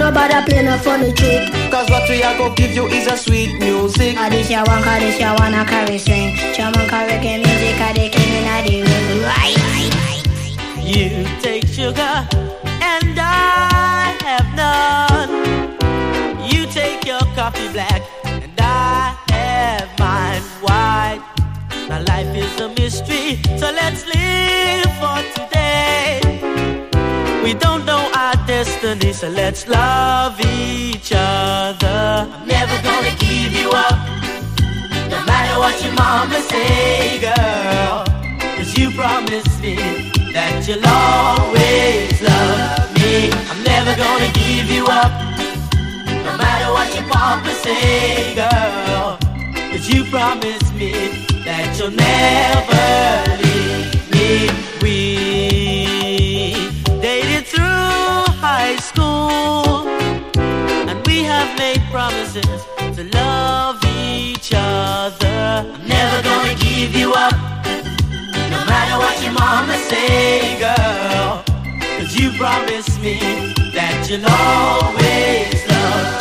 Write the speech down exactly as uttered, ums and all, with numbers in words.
no bother play no funny trick. Cause what we are gonna give you is a sweet music. Ah, this ya one, cause this ya one a carry swing. Jamaica reggae music, ah, they came in a the ring. Right. You take sugar and I have none. You take your coffee black and I have mine white. Now life is a mystery, so let's live for today. We don't know our destiny, so let's love each other. I'm never gonna give you up, no matter what your mama say, girl. Cause you promised me that you'll always love me. I'm never gonna give you up, no matter what your papa say, girl. Cause you promised me that you'll never leave me. We dated through high school, and we have made promises to love each other. I'm never gonna give you up, no matter what your mama say, girl. Cause you promised me that you'll always